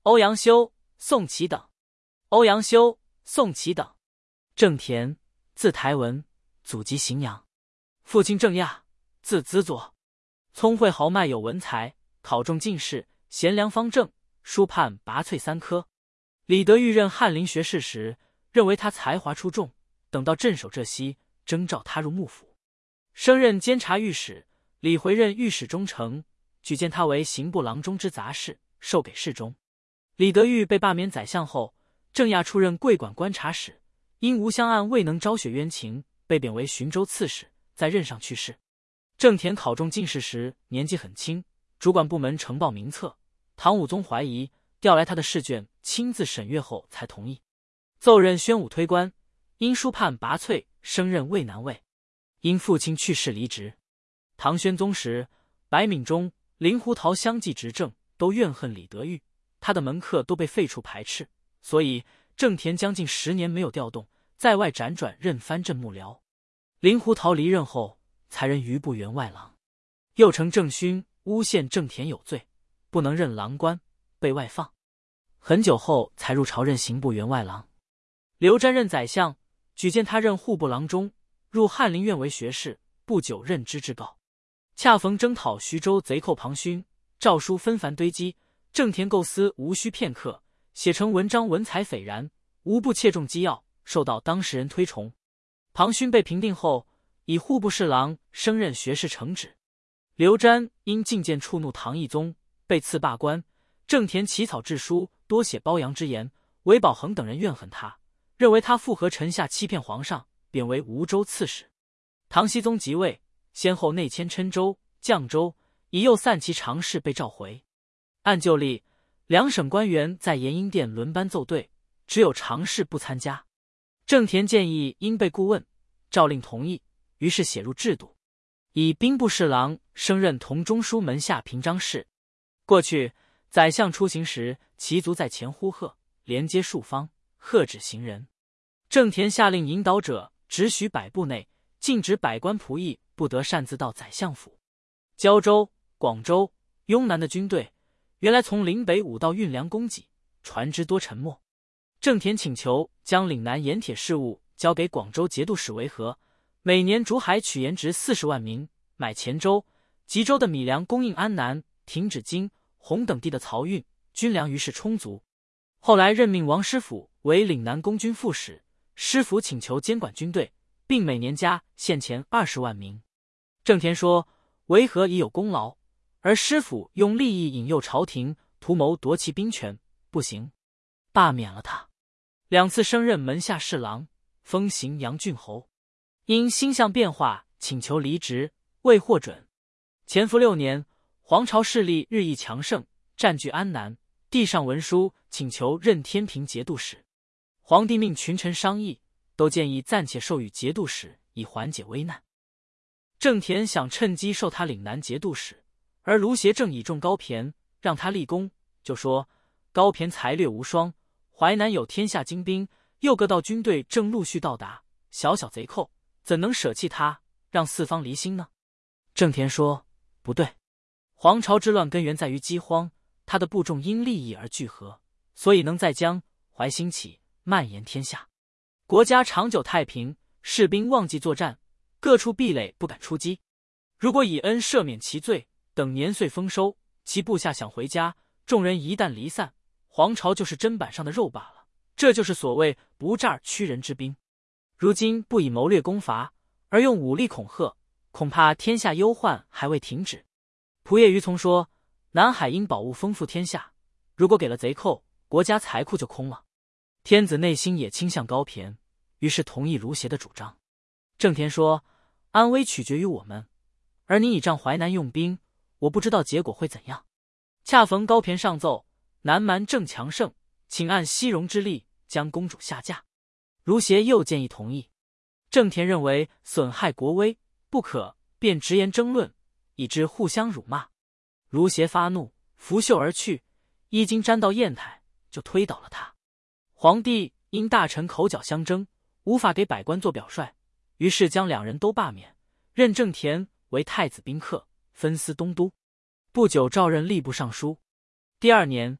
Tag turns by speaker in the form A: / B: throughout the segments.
A: 欧阳修、宋祁等。欧阳修、宋祁等。郑田，字台文，祖籍荥阳，父亲郑亚，字子佐，聪慧豪迈有文才，考中进士，贤良方正，书判拔萃3科。李德裕任翰林学士时，认为他才华出众，等到镇守浙西，征召他入幕府，升任监察御史。李回任御史中丞，举荐他为刑部郎中之杂事，授给侍中。李德裕被罢免宰相后，郑亚出任桂馆观察使，因吴襄案未能昭雪冤情，被贬为寻州刺史，在任上去世。郑田考中进士时年纪很轻，主管部门呈报名册，唐武宗怀疑，调来他的试卷，亲自审阅后才同意，奏任宣武推官，因书判拔萃，升任渭南尉。因父亲去世离职。唐宣宗时，白敏中、令狐桃相继执政，都怨恨李德裕，他的门客都被废除排斥，所以郑田将近10年没有调动，在外辗转任藩镇幕僚。令狐桃离任后，才任余部员外郎，又承郑勋诬陷郑田有罪，不能任郎官，被外放。很久后才入朝任刑部员外郎。刘瞻任宰相，举荐他任户部郎中，入翰林院为学士，不久任知制告。恰逢征讨徐州贼寇庞勋，诏书纷繁堆积，郑田构思无需片刻，写成文章，文采斐然，无不切中机要，受到当时人推崇。庞勋被平定后，以户部侍郎升任学士承旨。刘瞻因进谏触怒唐懿宗，被赐罢官。郑田起草致书，多写褒扬之言，韦宝衡等人怨恨他，认为他附和臣下欺骗皇上，贬为吴州刺史。唐僖宗即位，先后内迁郴州、绛州，以诱散其常侍被召回。按旧例，2省官员在延英殿轮班奏对，只有常侍不参加。郑田建议应被顾问，诏令同意，于是写入制度，以兵部侍郎升任同中书门下平章事。过去宰相出行时，其族在前呼喝，连接数方，喝止行人。郑田下令引导者只许100步内，禁止百官仆役不得擅自到宰相府。胶州、广州、雍南的军队原来从岭北5道运粮供给，船只多沉没。郑田请求将岭南盐铁事务交给广州节度使维和，每年逐海取盐值40万名，买黔州、吉州的米粮供应安南、停止京、洪等地的漕运，军粮于是充足。后来任命王师府为岭南公军副使，师府请求监管军队，并每年加献钱20万名。郑田说，维和已有功劳，而师府用利益引诱朝廷，图谋夺其兵权，不行，罢免了他。2次升任门下侍郎，封荥阳郡侯。因星象变化，请求离职，未获准。乾伏6年，黄巢势力日益强盛，占据安南，递上文书请求任天平节度使。皇帝命群臣商议，都建议暂且授予节度使，以缓解危难。郑田想趁机授他岭南节度使，而卢协正倚重高骈，让他立功，就说高骈才略无双，淮南有天下精兵，又各道军队正陆续到达，小小贼寇怎能舍弃他，让四方离心呢？郑田说，不对，黄巢之乱根源在于饥荒，他的部众因利益而聚合，所以能在江淮兴起，蔓延天下。国家长久太平，士兵忘记作战，各处壁垒不敢出击。如果以恩赦免其罪，等年岁丰收，其部下想回家，众人一旦离散，黄巢就是砧板上的肉罢了。这就是所谓不诈屈人之兵。如今不以谋略攻伐，而用武力恐吓，恐怕天下忧患还未停止。仆射于从说，南海因宝物丰富天下，如果给了贼寇，国家财库就空了。天子内心也倾向高骈，于是同意卢协的主张。郑田说，安危取决于我们，而你倚仗淮南用兵，我不知道结果会怎样。恰逢高骈上奏，南蛮正强盛，请按西戎之力将公主下嫁。卢协又建议同意。郑田认为损害国威，不可，便直言争论，以致互相辱骂。卢协发怒，拂袖而去，衣襟沾到砚台，就推倒了他。皇帝因大臣口角相争，无法给百官做表率，于是将2人都罢免，任郑田为太子宾客，分司东都。不久诏任吏部尚书。第2年，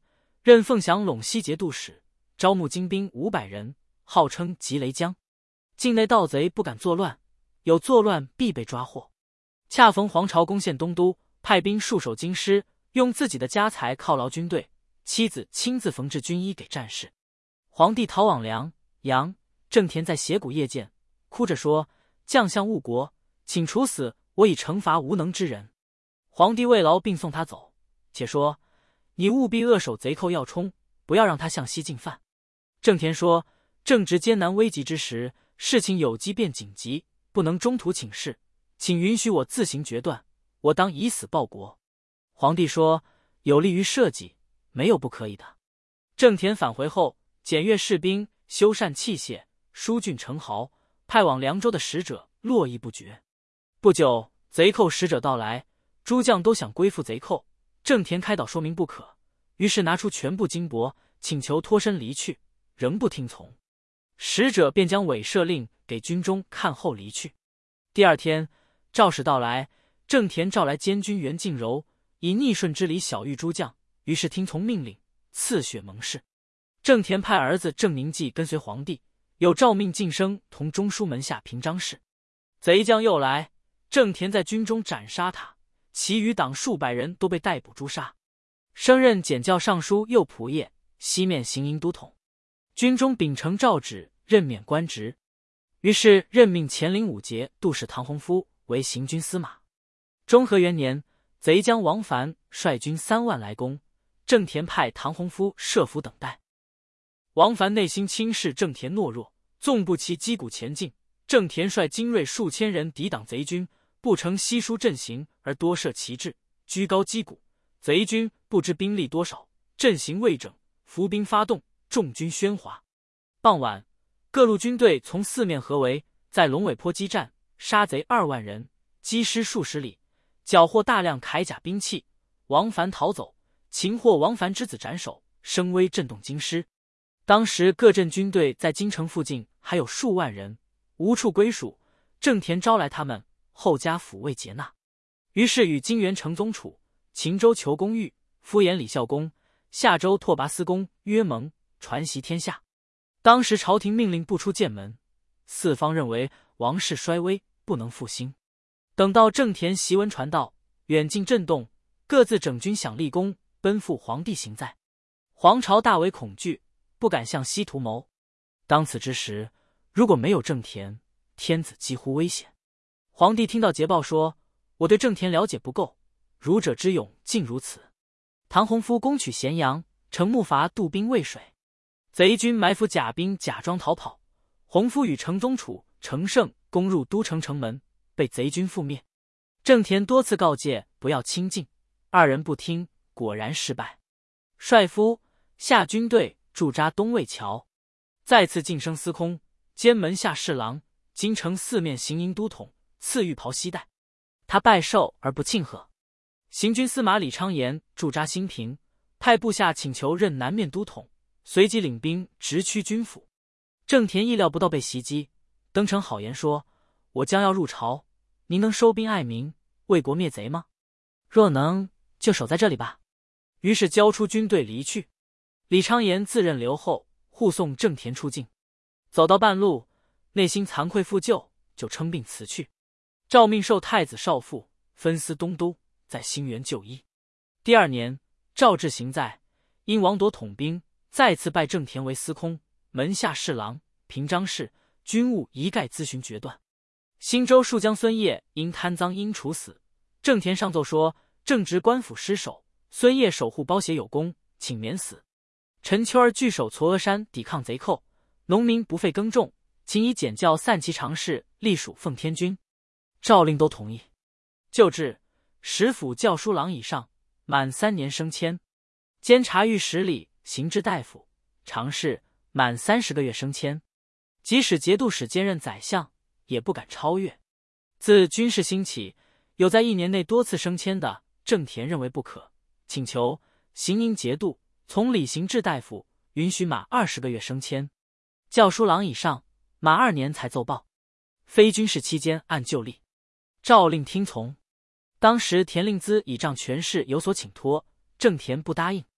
A: 任凤翔陇西节度使，招募精兵500人，号称吉雷将。境内盗贼不敢作乱，有作乱必被抓获。恰逢黄巢攻陷东都，派兵戍守京师，用自己的家财犒劳军队，妻子亲自缝制军衣给战士。皇帝逃往梁阳，郑田在斜谷夜见，哭着说：“将相误国，请处死我以惩罚无能之人。”皇帝慰劳并送他走，且说：“你务必扼守贼寇要冲，不要让他向西进犯。”郑田说：“正值艰难危急之时，事情有机变紧急，不能中途请示，请允许我自行决断，我当以死报国。”皇帝说：“有利于社稷，没有不可以的。”郑田返回后，检阅士兵，修缮器械，疏浚城壕，派往凉州的使者络绎不绝。不久，贼寇使者到来，诸将都想归附贼寇，郑田开导说明不可，于是拿出全部金帛，请求脱身离去，仍不听从。使者便将伪赦令给军中看后离去。第二天，赵使到来，郑田召来监军袁敬柔，以逆顺之礼晓谕诸将，于是听从命令，赐血盟誓。郑田派儿子郑宁济跟随皇帝，有诏命晋升同中书门下平章事。贼将又来，郑田在军中斩杀他，其余党数百人都被逮捕诛杀。升任检校尚书右仆射，西面行营都统。军中秉承诏旨，任免官职。于是任命乾陵武节度使唐洪夫为行军司马。中和元年，贼将王凡率军3万来攻，郑田派唐洪夫设伏等待。王凡内心轻视郑田懦弱，纵不其击鼓前进。郑田率精锐数千人抵挡贼军，不成稀疏阵型，而多设旗帜，居高击鼓。贼军不知兵力多少，阵型未整，伏兵发动，众军喧哗。傍晚，各路军队从4面合围，在龙尾坡激战，杀贼2万人，击尸数十里，缴获大量铠甲兵器。王凡逃走，擒获王凡之子斩首，声威震动京师。当时各镇军队在京城附近还有数万人，无处归属。郑田招来他们，后加抚慰接纳。于是与金元成宗储、秦州求公玉、敷衍李孝公、夏州拓跋思公约盟，传习天下。当时朝廷命令不出剑门，四方认为王室衰微，不能复兴。等到郑田檄文传到，远近震动，各自整军享立功，奔赴皇帝行在。皇朝大为恐惧，不敢向西图谋。当此之时，如果没有郑田，天子几乎危险。皇帝听到捷报说：“我对郑田了解不够，儒者之勇尽如此。”唐洪夫攻取咸阳，乘木筏渡兵渭水，贼军埋伏甲兵，假装逃跑。洪夫与成宗储程胜攻入都城城门，被贼军覆灭。郑田多次告诫不要亲近，2人不听，果然失败。率夫下军队驻扎东魏桥，再次晋升司空，兼门下侍郎，京城4面行营都统，赐玉袍西带。他拜受而不庆贺。行军司马李昌言驻扎兴平，派部下请求任南面都统，随即领兵直趋军府。郑田意料不到被袭击，登城好言说：“我将要入朝，您能收兵爱民，为国灭贼吗？若能，就守在这里吧。”于是交出军队离去。李昌言自任留后，护送郑田出境。走到半路，内心惭愧负疚，就称病辞去。诏命授太子少傅，分司东都，在兴元就医。第2年，赵志行在，因王铎统兵，再次拜郑田为司空、门下侍郎、平章事，军务一概咨询决断。新州戍将孙业因贪赃应处死，郑田上奏说正值官府失守，孙业守护包协有功，请免死。陈秋儿据守嵯峨山抵抗贼寇，农民不费耕种，请以检校散骑常侍隶属奉天军。诏令都同意。就制，十府校书郎以上，满3年升迁；监察御史理、刑制大夫、常侍，满30个月升迁。即使节度使兼任宰相，也不敢超越。自军事兴起，有在1年内多次升迁的，郑田认为不可，请求行营节度从理刑制大夫允许满20个月升迁，校书郎以上满2年才奏报，非军事期间按旧例。诏令听从。当时田令孜倚仗权势有所请托，郑田不答应。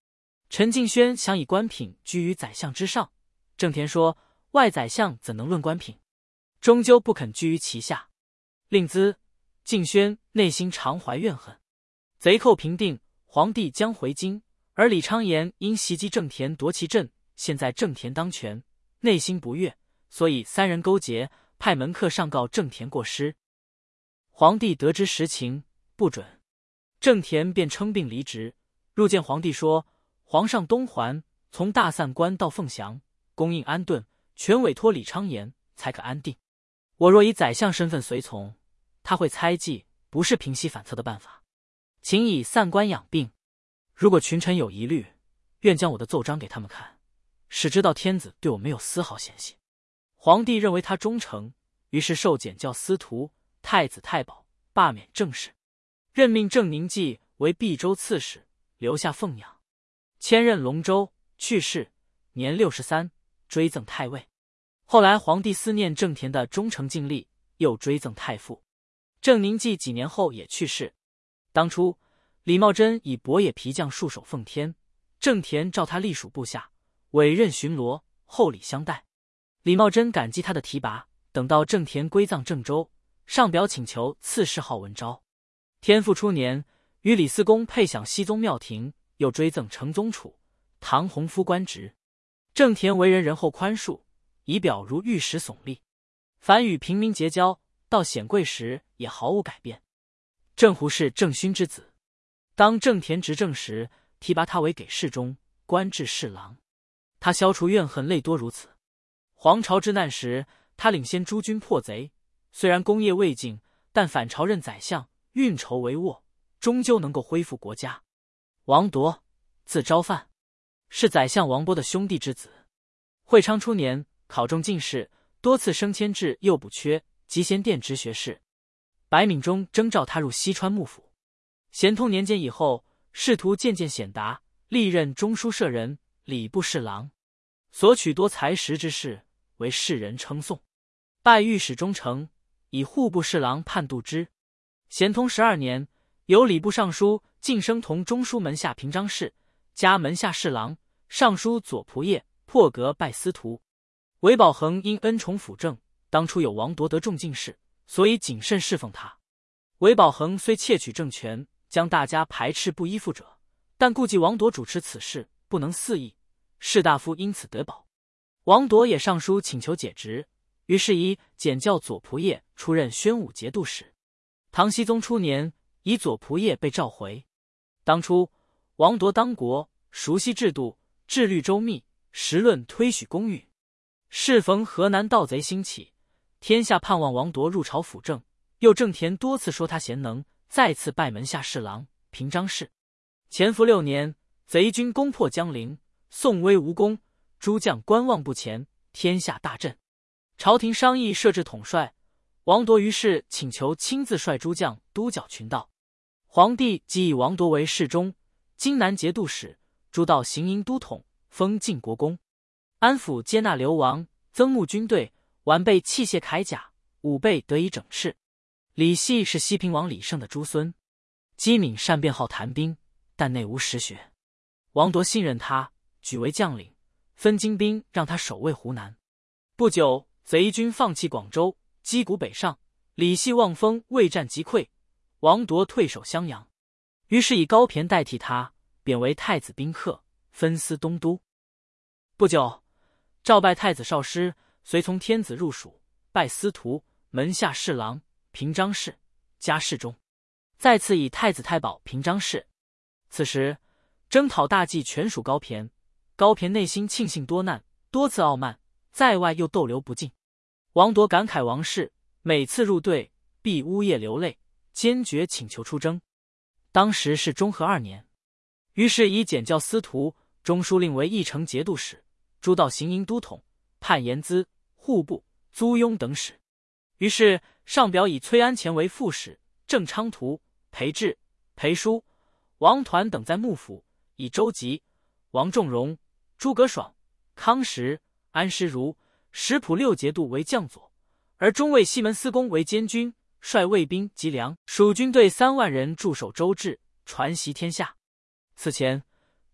A: 陈敬轩想以官品居于宰相之上，郑田说外宰相怎能论官品，终究不肯居于其下。令兹、敬轩内心常怀怨恨。贼寇平定，皇帝将回京，而李昌言因袭击郑田夺其镇，现在郑田当权，内心不悦，所以三人勾结，派门客上告郑田过失。皇帝得知实情，不准。郑田便称病离职，入见皇帝说：皇上东还，从大散关到凤翔，供应安顿，全委托李昌言，才可安定。我若以宰相身份随从，他会猜忌，不是平息反侧的办法。请以散关养病。如果群臣有疑虑，愿将我的奏章给他们看，使知道天子对我没有丝毫嫌隙。皇帝认为他忠诚，于是授检校司徒、太子太保，罢免政事，任命郑宁济为毕州刺史，留下奉养，迁任龙州，去世，年63，追赠太尉。后来皇帝思念郑田的忠诚尽力，又追赠太傅。郑宁济几年后也去世。当初李茂贞以伯野皮将戍守奉天，郑田召他隶属部下，委任巡逻，厚礼相待。李茂贞感激他的提拔，等到郑田归葬郑州，上表请求赐谥号文昭。天复初年，与李嗣恭配享熹宗庙庭，又追赠承宗储、唐弘夫官职。郑田为人仁厚宽恕，仪表如玉石耸立，凡与平民结交，到显贵时也毫无改变。郑胡是郑勋之子，当郑田执政时，提拔他为给事中，官至侍郎。他消除怨恨累多如此。黄巢之难时，他领先诸军破贼，虽然功业未尽，但反朝任宰相，运筹帷幄，终究能够恢复国家。王铎，字昭范，是宰相王勃的兄弟之子。会昌初年，考中进士，多次升迁至右补缺、集贤殿直学士。白敏中征召他入西川幕府。咸通年间以后，仕途渐渐显达，历任中书舍人、礼部侍郎，所取多才识之士，为世人称颂。拜御史中丞，以户部侍郎判度之。咸通12年，由礼部尚书晋升同中书门下平章事，加门下侍郎、尚书左仆射，破格拜司徒。韦宝衡因恩宠辅政，当初有王铎得中进士，所以谨慎侍奉他。韦宝衡虽窃取政权，将大家排斥不依附者，但顾忌王铎主持此事，不能肆意，士大夫因此得保。王铎也上书请求解职，于是以检校左仆射出任宣武节度使。唐僖宗初年，以左仆射被召回。当初王铎当国，熟悉制度，治律周密，实论推许公允。适逢河南盗贼兴起，天下盼望王铎入朝辅政，又郑田多次说他贤能，再次拜门下侍郎、平章事。乾伏6年，贼军攻破江陵，宋威无功，诸将观望不前，天下大震。朝廷商议设置统帅，王铎于是请求亲自率诸将督剿群盗。皇帝即以王铎为侍中、荆南节度使，诸道行营都统，封晋国公。安抚接纳流亡，增募军队，完备器械铠甲，武备得以整饬。李系是西平王李胜的诸孙，机敏善辩好谈兵，但内无实学。王铎信任他，举为将领，分精兵让他守卫湖南。不久，贼军放弃广州，击鼓北上，李系望风未战即溃，王铎退守襄阳。于是以高骈代替他，贬为太子宾客，分司东都。不久，诏拜太子少师，随从天子入蜀，拜司徒、门下侍郎、平章事，加侍中。再次以太子太保平章事。此时征讨大计全属高骈，高骈内心庆幸多难，多次傲慢，在外又逗留不尽。王铎感慨王室，每次入队必呜咽流泪，坚决请求出征。当时是中和2年，于是以检校司徒、中书令为义城节度使，诸道行营都统，判盐资、户部、租庸等使。于是上表以崔安潜为副使，郑昌图、裴志、裴叔、王团等在幕府，以周吉、王仲荣、诸葛爽、康实、安师如、石浦6节度为将佐，而中尉西门司公为监军，率卫兵及粮属军队3万人驻守周至，传习天下。此前，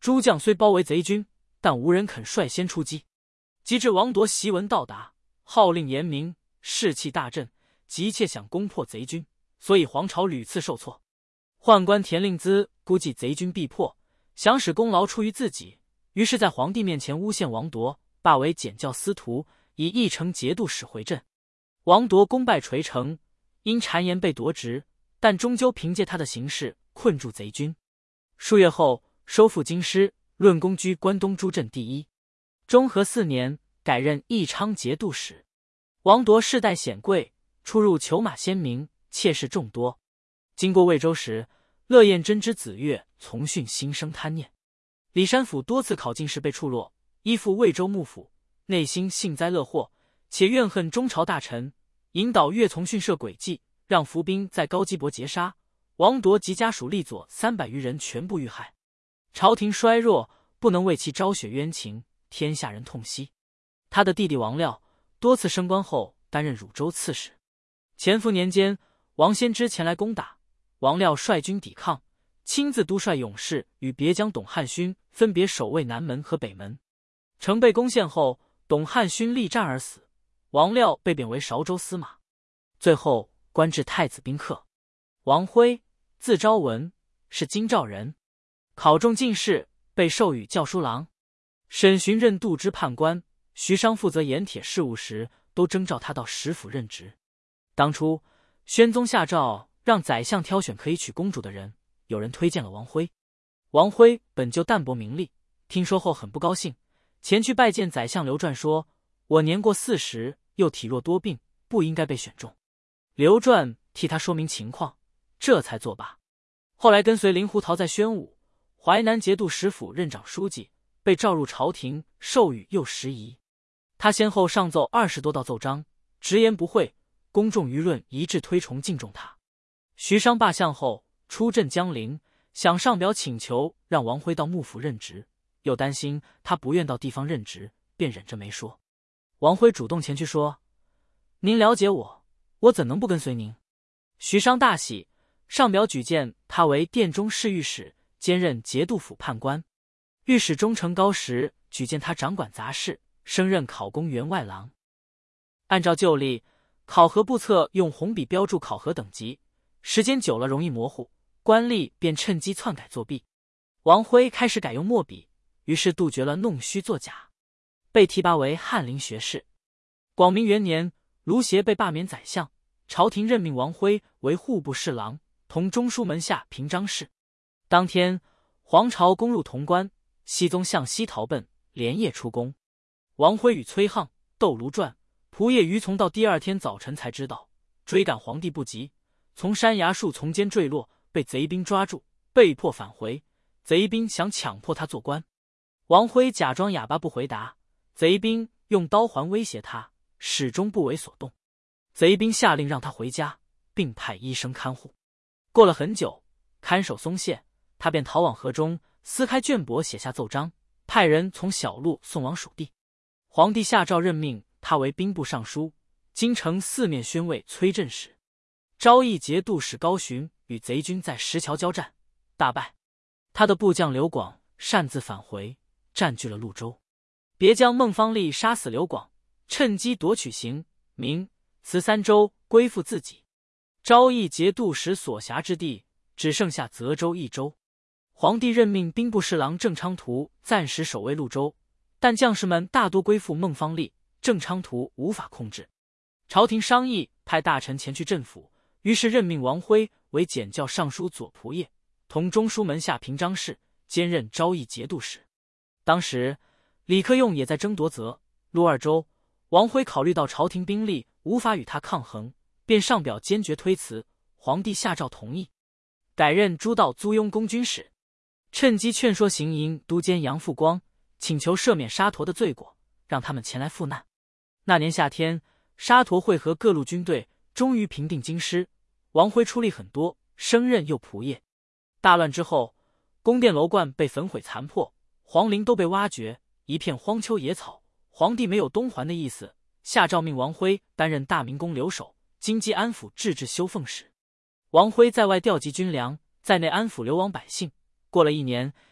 A: 诸将虽包围贼军，但无人肯率先出击。及至王铎檄文到达，号令严明，士气大振，急切想攻破贼军，所以皇朝屡次受挫。宦官田令孜估计贼军必破，想使功劳出于自己，于是在皇帝面前诬陷王铎，罢为检校司徒，以议成节度使回镇。王铎功败垂成，因谗言被夺职，但终究凭借他的行事困住贼军。数月后收复京师，论功居关东诸镇第一。中和4年，改任义昌节度使。王铎世代显贵，出入裘马鲜明，妾室众多。经过魏州时，乐彦真之子越从训心生贪念。李山府多次考进士被处落，依附魏州幕府，内心幸灾乐祸，且怨恨中朝大臣，引导越从训设诡计，让伏兵在高基伯劫杀。王铎及家属力佐300余人全部遇害。朝廷衰弱，不能为其昭雪冤情，天下人痛惜。他的弟弟王廖多次升官后担任汝州刺史。乾伏年间，王先知前来攻打，王廖率军抵抗，亲自督率勇士与别将董汉勋分别守卫南门和北门。城被攻陷后，董汉勋力战而死，王廖被贬为韶州司马，最后官至太子宾客。王辉，字昭文，是京兆人，考中进士，被授予校书郎。审询任度支判官，徐商负责盐铁事务时，都征召他到食府任职。当初宣宗下诏让宰相挑选可以娶公主的人，有人推荐了王辉。王辉本就淡泊名利，听说后很不高兴，前去拜见宰相刘传说：“我年过40，又体弱多病，不应该被选中。”刘传替他说明情况，这才作罢。后来跟随林胡桃在宣武、淮南节度使府任长书记，被召入朝廷，授予右拾遗。他先后上奏20多道奏章，直言不讳，公众舆论一致推崇敬重他。徐商罢相后，出镇江陵，想上表请求让王辉到幕府任职，又担心他不愿到地方任职，便忍着没说。王辉主动前去说：“您了解我，我怎能不跟随您？”徐商大喜，上表举荐他为殿中侍御史，兼任节度府判官。御史中丞高时举荐他掌管杂事，升任考功员外郎。按照旧例，考核部册用红笔标注考核等级，时间久了容易模糊，官吏便趁机篡改作弊。王辉开始改用墨笔，于是杜绝了弄虚作假，被提拔为翰林学士。广明元年，卢协被罢免宰相，朝廷任命王辉为户部侍郎，同中书门下平章事。当天，黄巢攻入潼关，熹宗向西逃奔，连夜出宫。王辉与崔沆、窦卢传、仆射于从到第2天早晨才知道，追赶皇帝不及，从山崖树丛间坠落，被贼兵抓住，被迫返回。贼兵想强迫他做官，王辉假装哑巴不回答，贼兵用刀环威胁他，始终不为所动。贼兵下令让他回家，并派医生看护。过了很久，看守松懈，他便逃往河中，撕开卷帛，写下奏章，派人从小路送往蜀地。皇帝下诏任命他为兵部尚书，京城4面宣慰崔镇使。昭义节度使高循与贼军在石桥交战，大败。他的部将刘广擅自返回，占据了潞州。别将孟方立杀死刘广，趁机夺取邢、明、慈3州，归附自己。昭义节度使所辖之地只剩下泽州1州。皇帝任命兵部侍郎郑昌图暂时守卫潞州，但将士们大多归附孟方立，郑昌图无法控制。朝廷商议，派大臣前去镇抚，于是任命王辉为检校尚书左仆射，同中书门下平章事，兼任昭义节度使。当时李克用也在争夺泽、潞2州，王辉考虑到朝廷兵力无法与他抗衡，便上表坚决推辞，皇帝下诏同意，改任诸道租庸公军使，趁机劝说行营都监杨复光，请求赦免沙陀的罪过，让他们前来赴难。那年夏天，沙陀会合各路军队，终于平定京师。王辉出力很多，升任右仆射。大乱之后，宫殿楼观被焚毁残破，皇陵都被挖掘，一片荒丘野草。皇帝没有东还的意思，下诏命王辉担任大明宫留守、京畿安抚制置修奉使。王辉在外调集军粮，在内安抚流亡百姓。过了1年，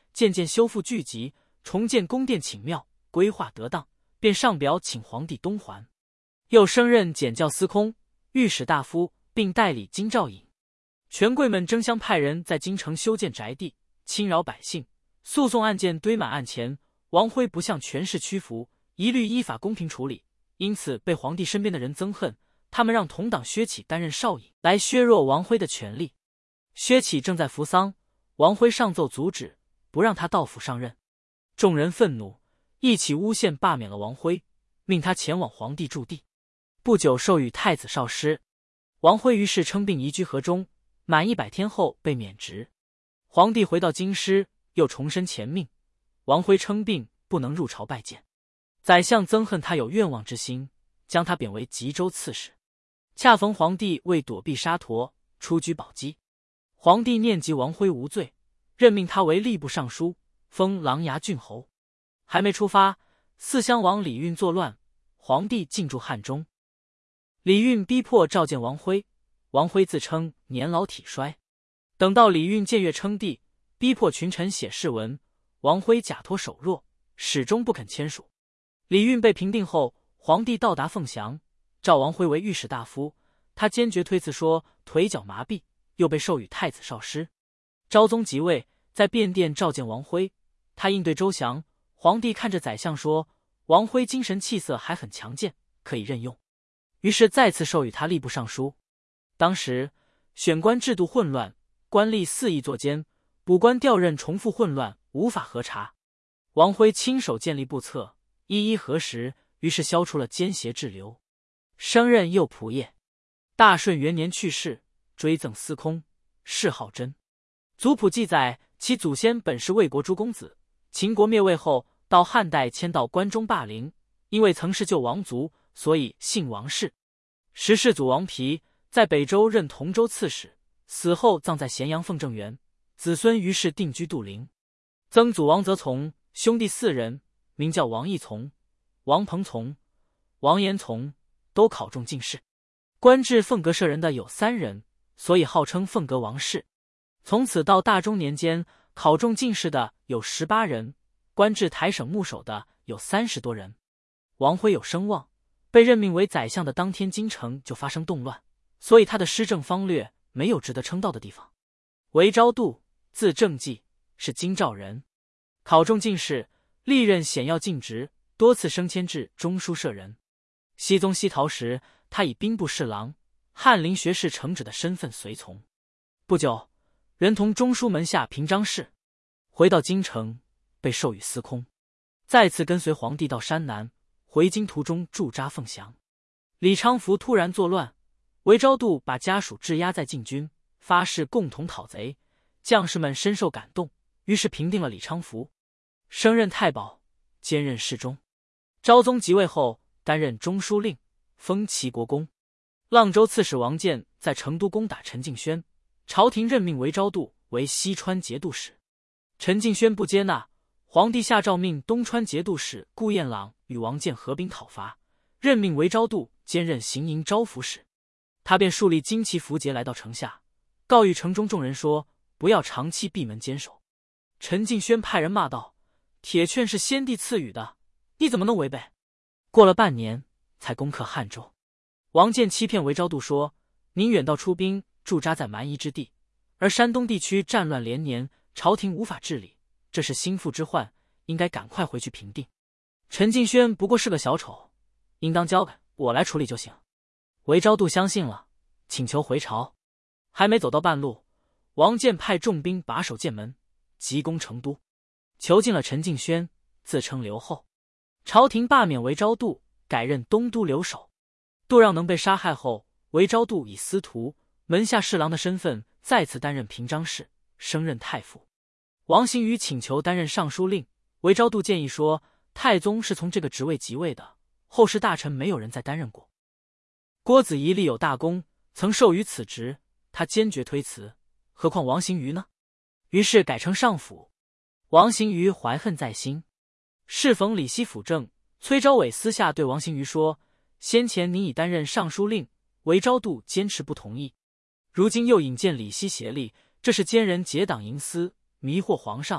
A: 渐渐修复剧集，重建宫殿寝庙，规划得当，便上表请皇帝东还。又升任检校司空、御史大夫，并代理京兆尹。权贵们争相派人在京城修建宅地，侵扰百姓，诉讼案件堆满案前。王辉不向权势屈服，一律依法公平处理，因此被皇帝身边的人憎恨。他们让同党薛启担任少尹，来削弱王辉的权力。薛启正在服丧，王辉上奏阻止，不让他到府上任。众人愤怒，一起诬陷罢免了王辉，命他前往皇帝驻地。不久授予太子少师。王辉于是称病移居河中，满100天后被免职。皇帝回到京师，又重申前命。王辉称病不能入朝拜见，宰相憎恨他有愿望之心，将他贬为吉州刺史。恰逢皇帝为躲避沙陀，出居宝鸡。皇帝念及王辉无罪，任命他为吏部尚书，封琅琊郡侯。还没出发，四襄王李运作乱，皇帝进驻汉中。李运逼迫召见王辉，王辉自称年老体衰。等到李运僭越称帝，逼迫群臣写誓文，王辉假托手弱，始终不肯签署。李运被平定后，皇帝到达凤翔，召王辉为御史大夫，他坚决推辞说腿脚麻痹，又被授予太子少师。昭宗即位，在便殿召见王辉，他应对周详。皇帝看着宰相说，王辉精神气色还很强健，可以任用，于是再次授予他吏部尚书。当时选官制度混乱，官吏肆意作奸，补官调任重复混乱，无法核查。王辉亲手建立部册，一一核实，于是消除了奸邪滞留。升任右仆射。大顺元年去世，追赠司空，谥号真。族谱记载，其祖先本是魏国诸公子，秦国灭魏后，到汉代迁到关中霸陵，因为曾是旧王族，所以姓王氏。时世祖王丕在北周任同州刺史，死后葬在咸阳奉正园，子孙于是定居杜陵。曾祖王泽从，兄弟4人，名叫王义从、王彭从、王延从，都考中进士。官至凤阁舍人的有3人，所以号称凤阁王氏。从此到大中年间，考中进士的有18人，官至台省牧守的有30多人。王辉有声望，被任命为宰相的当天，京城就发生动乱，所以他的施政方略没有值得称道的地方。韦昭度，字正纪，是京兆人，考中进士，历任显要进职，多次升迁至中书舍人。熹宗西逃时，他以兵部侍郎、翰林学士承旨的身份随从。不久，任同中书门下平章事，回到京城，被授予司空，再次跟随皇帝到山南，回京途中驻扎凤翔。李昌福突然作乱，韦昭度把家属质押在禁军，发誓共同讨贼。将士们深受感动，于是平定了李昌福，升任太保，兼任侍中。昭宗即位后，担任中书令，封齐国公。阆州刺史王建在成都攻打陈敬轩，朝廷任命韦昭度为西川节度使。陈敬轩不接纳，皇帝下诏命东川节度使顾彦朗与王建合兵讨伐，任命韦昭度兼任行营招抚使。他便树立旌旗符节来到城下，告谕城中众人说，不要长期闭门坚守。陈敬轩派人骂道，铁券是先帝赐予的，你怎么能违背？过了半年才攻克汉州。王建欺骗韦昭度说，您远道出兵驻扎在蛮夷之地，而山东地区战乱连年，朝廷无法治理，这是心腹之患，应该赶快回去平定。陈敬轩不过是个小丑，应当交给我来处理就行。韦昭度相信了，请求回朝。还没走到半路，王建派重兵把守剑门，急攻成都，囚禁了陈敬轩，自称刘后。朝廷罢免韦昭度，改任东都留守。杜让能被杀害后，韦昭度以司徒、门下侍郎的身份再次担任平章事，升任太傅。王行瑜请求担任尚书令，韦昭度建议说，太宗是从这个职位即位的，后世大臣没有人再担任过。郭子仪立有大功，曾授予此职，他坚决推辞，何况王行瑜呢？于是改称上辅。王行瑜怀恨在心，适逢李希辅政，崔昭伟私下对王行瑜说，先前您已担任尚书令，韦昭度坚持不同意，如今又引荐李希协力，这是奸人结党营私，迷惑皇上，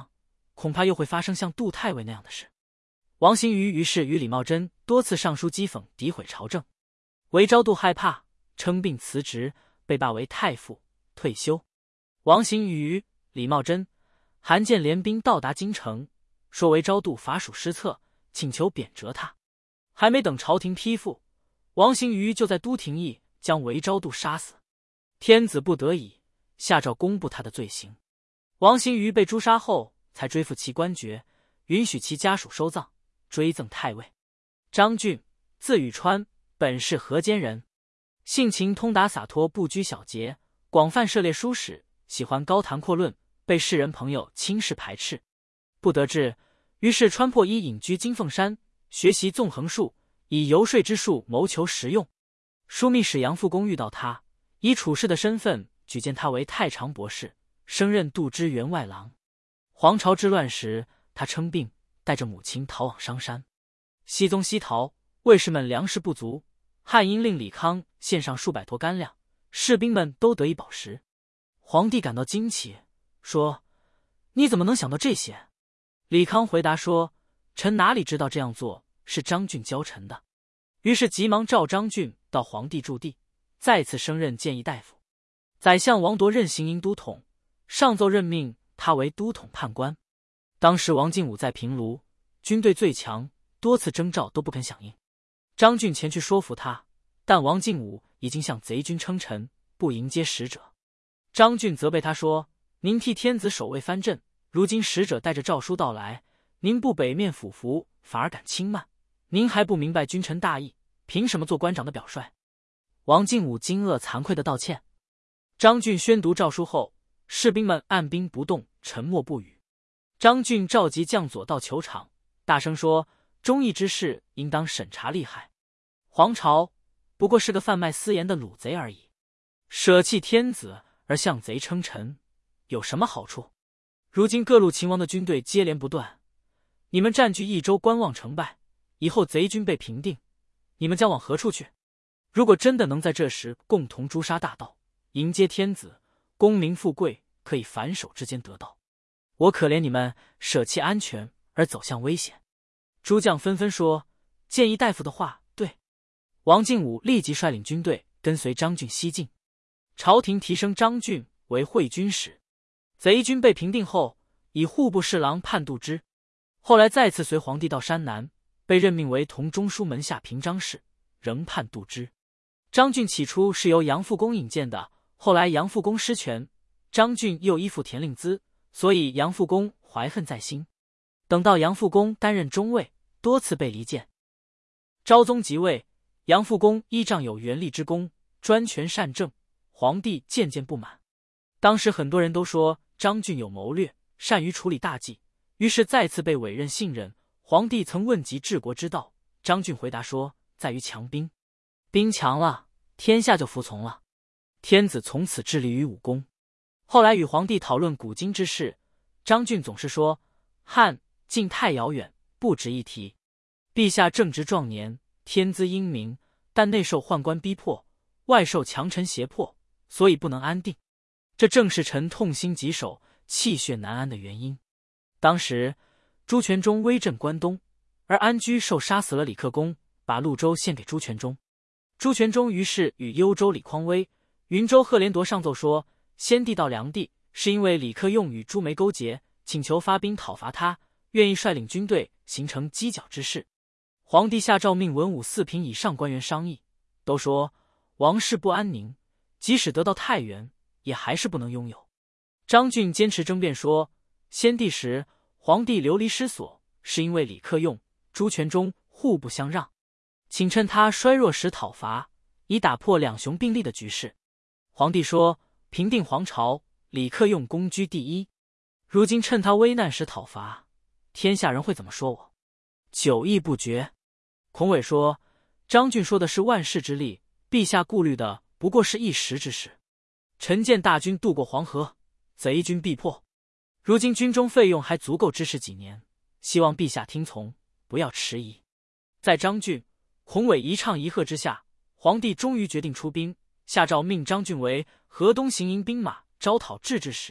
A: 恐怕又会发生像杜太尉那样的事。王行瑜于是与李茂贞多次上书讥讽诋毁朝政。韦昭度害怕，称病辞职，被罢为太傅，退休。王行瑜、李茂贞、韩建联兵到达京城，说韦昭度法属失策，请求贬谪他。还没等朝廷批复，王行瑜就在都廷驿将韦昭度杀死。天子不得已，下诏公布他的罪行。王行瑜被诛杀后，才追复其官爵，允许其家属收葬，追赠太尉。张俊，字宇川，本是河间人，性情通达洒脱，不拘小节，广泛涉猎书史，喜欢高谈阔论，被世人朋友轻视排斥。不得志，于是穿破衣隐居金凤山，学习纵横术，以游说之术谋求实用。枢密使杨复恭遇到他，以处士的身份举荐他为太常博士，升任度支员外郎。黄巢之乱时，他称病，带着母亲逃往商山。西宗西逃，卫士们粮食不足，汉阴令李康献上数百沱干粮，士兵们都得以饱食。皇帝感到惊奇，说：“你怎么能想到这些？”李康回答说：“臣哪里知道这样做是张俊教臣的。”于是急忙召张俊到皇帝驻地，再次升任谏议大夫。宰相王铎任行营都统，上奏任命他为都统判官。当时王敬武在平卢，军队最强，多次征召都不肯响应。张俊前去说服他，但王敬武已经向贼军称臣，不迎接使者。张俊责备他说：“您替天子守卫藩镇，如今使者带着诏书到来，您不北面俯伏，反而敢轻慢，您还不明白君臣大义，凭什么做官长的表率？”王敬武惊愕惭愧地道歉。张俊宣读诏书后，士兵们按兵不动，沉默不语。张俊召集将佐到球场，大声说：“忠义之事应当审查利害。黄巢不过是个贩卖私盐的掳贼而已，舍弃天子而向贼称臣，有什么好处？如今各路秦王的军队接连不断，你们占据益州观望成败，以后贼军被平定，你们将往何处去？如果真的能在这时共同诛杀大盗，迎接天子，功名富贵可以反手之间得到。我可怜你们舍弃安全而走向危险。”诸将纷纷说：“谏议大夫的话对。”王敬武立即率领军队跟随张俊西进。朝廷提升张俊为会军使。贼军被平定后，以户部侍郎判度之。后来再次随皇帝到山南，被任命为同中书门下平章事，仍判度之。张俊起初是由杨复恭引荐的，后来杨复恭失权，张俊又依附田令孜，所以杨复恭怀恨在心。等到杨复恭担任中尉，多次被离间。昭宗即位，杨复恭依仗有元力之功，专权擅政，皇帝渐渐不满。当时很多人都说张俊有谋略，善于处理大计，于是再次被委任信任。皇帝曾问及治国之道，张俊回答说：“在于强兵，兵强了，天下就服从了。天子从此致力于武功。”后来与皇帝讨论古今之事，张俊总是说：“汉晋太遥远，不值一提。陛下正值壮年，天资英明，但内受宦官逼迫，外受强臣胁迫，所以不能安定。这正是臣痛心疾首、气血难安的原因。”当时朱全忠威震关东，而安居受杀死了李克公，把潞州献给朱全忠。朱全忠于是与幽州李匡威、云州贺连铎上奏说，先帝到梁地是因为李克用与朱梅勾结，请求发兵讨伐他，愿意率领军队形成犄角之势。皇帝下诏命文武四品以上官员商议，都说王室不安宁，即使得到太原，也还是不能拥有。张俊坚持争辩说，先帝时皇帝流离失所，是因为李克用、朱全忠互不相让，请趁他衰弱时讨伐，以打破两雄并立的局势。皇帝说，平定黄巢，李克用功居第一，如今趁他危难时讨伐，天下人会怎么说我？久议不决。孔伟说，张俊说的是万世之利，陛下顾虑的不过是一时之事。臣见大军渡过黄河，贼军必破，如今军中费用还足够支持几年，希望陛下听从，不要迟疑。在张俊、孔伟一唱一和之下，皇帝终于决定出兵，下诏命张俊为河东行营兵马招讨制置使，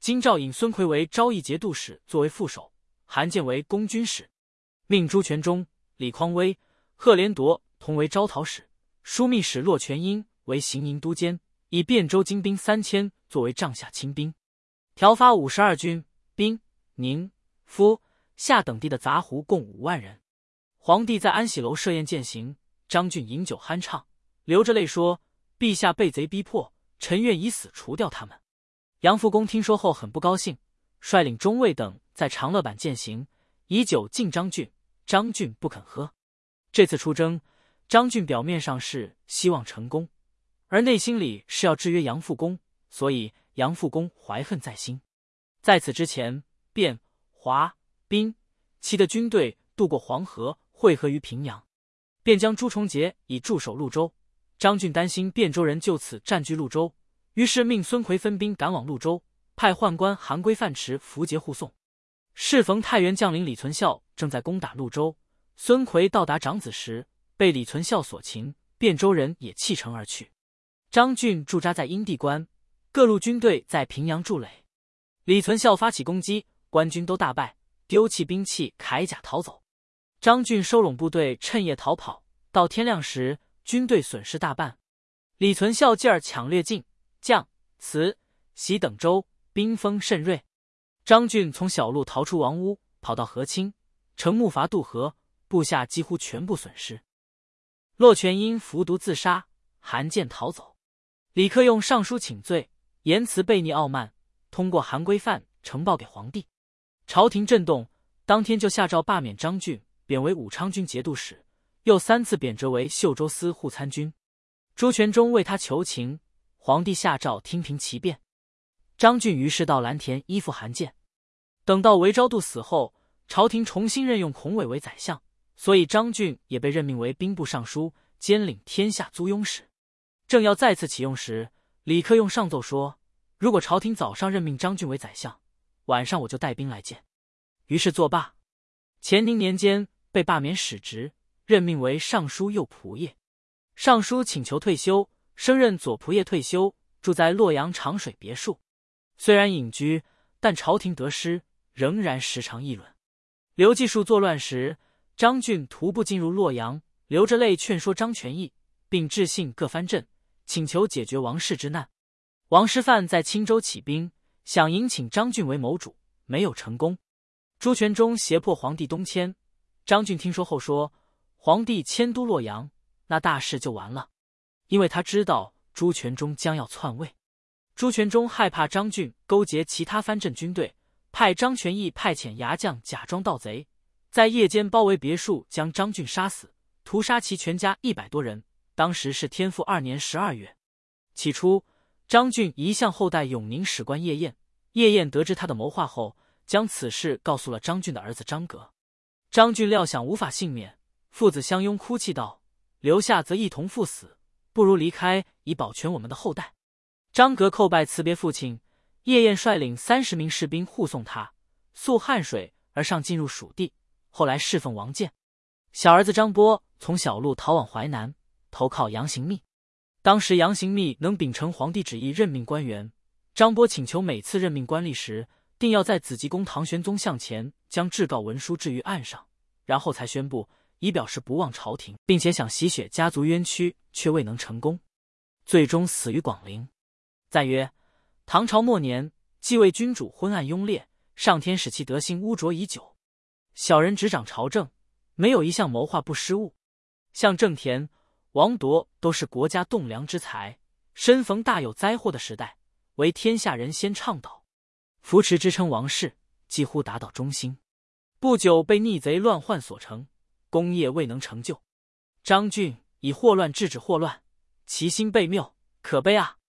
A: 京兆尹孙奎为昭义节度使，作为副手；韩建为攻军使，命朱全忠、李匡威、贺连铎同为招讨使，枢密使骆全英为行营都监，以汴州精兵3000作为帐下亲兵，调发52军、兵、宁、夫、夏等地的杂胡共5万人。皇帝在安喜楼设宴饯行，张俊饮酒酣畅，流着泪说：“陛下被贼逼迫，臣愿以死除掉他们。”杨复恭听说后很不高兴，率领中尉等在长乐坂饯行，以酒敬张俊，张俊不肯喝。这次出征，张俊表面上是希望成功，而内心里是要制约杨复恭，所以杨复恭怀恨在心。在此之前，汴、华、滨、齐的军队渡过黄河，汇合于平阳，便将朱重杰以驻守潞州。张俊担心汴州人就此占据潞州，于是命孙奎分兵赶往潞州，派宦官韩规范持符节护送。适逢太原将领李存孝正在攻打潞州，孙奎到达长子时，被李存孝所擒，汴州人也弃城而去。张俊驻扎在阴地关，各路军队在平阳筑垒。李存孝发起攻击，官军都大败，丢弃兵器铠甲逃走。张俊收拢部队，趁夜逃跑。到天亮时，军队损失大半。李存孝继而抢掠晋、绛、慈、喜等州，兵锋甚锐。张俊从小路逃出王屋，跑到河清，乘木筏渡河，部下几乎全部损失。骆全英服毒自杀，韩建逃走。李克用上书请罪，言辞悖逆傲慢，通过韩规范呈报给皇帝。朝廷震动，当天就下诏罢免张俊，贬为武昌军节度使，又3次贬谪为秀州司护参军。朱全忠为他求情，皇帝下诏听凭其辩。张俊于是到蓝田依附韩建。等到韦昭度死后，朝廷重新任用孔伟为宰相，所以张俊也被任命为兵部尚书，兼领天下租庸使。正要再次启用时，李克用上奏说，如果朝廷早上任命张俊为宰相，晚上我就带兵来见。于是作罢。乾宁年间被罢免使职，任命为尚书右仆射。尚书请求退休，升任左仆射退休，住在洛阳长水别墅。虽然隐居，但朝廷得失仍然时常议论。刘继树作乱时，张俊徒步进入洛阳，流着泪劝说张全义，并致信各藩镇，请求解决王室之难。王师范在青州起兵，想迎请张俊为谋主，没有成功。朱全忠胁迫皇帝东迁，张俊听说后说，皇帝迁都洛阳，那大事就完了，因为他知道朱全忠将要篡位。朱全忠害怕张俊勾结其他藩镇军队，派张全义派遣牙将假装盗贼，在夜间包围别墅，将张俊杀死，屠杀其全家100多人。当时是天复2年12月。起初，张俊一向后代永宁史官叶彦，叶彦得知他的谋划后，将此事告诉了张俊的儿子张格。张俊料想无法幸免，父子相拥，哭泣道：“留下则一同赴死，不如离开，以保全我们的后代。”张格叩拜辞别父亲，叶彦率领30名士兵护送他，溯汉水而上，进入蜀地，后来侍奉王建。小儿子张波从小路逃往淮南，投靠杨行密。当时杨行密能秉承皇帝旨意任命官员，张波请求每次任命官吏时，定要在紫极宫唐玄宗像前将制告文书置于案上，然后才宣布，以表示不忘朝廷，并且想洗雪家族冤屈，却未能成功，最终死于广陵。再曰，唐朝末年，继位君主昏暗庸劣，上天使其德行污浊已久，小人执掌朝政，没有一项谋划不失误。像郑田、王铎都是国家栋梁之才，身逢大有灾祸的时代，为天下人先倡导，扶持支撑王室，几乎达到中兴。不久被逆贼乱患所成，功业未能成就。张俊以祸乱制止祸乱，其心悖谬，可悲啊！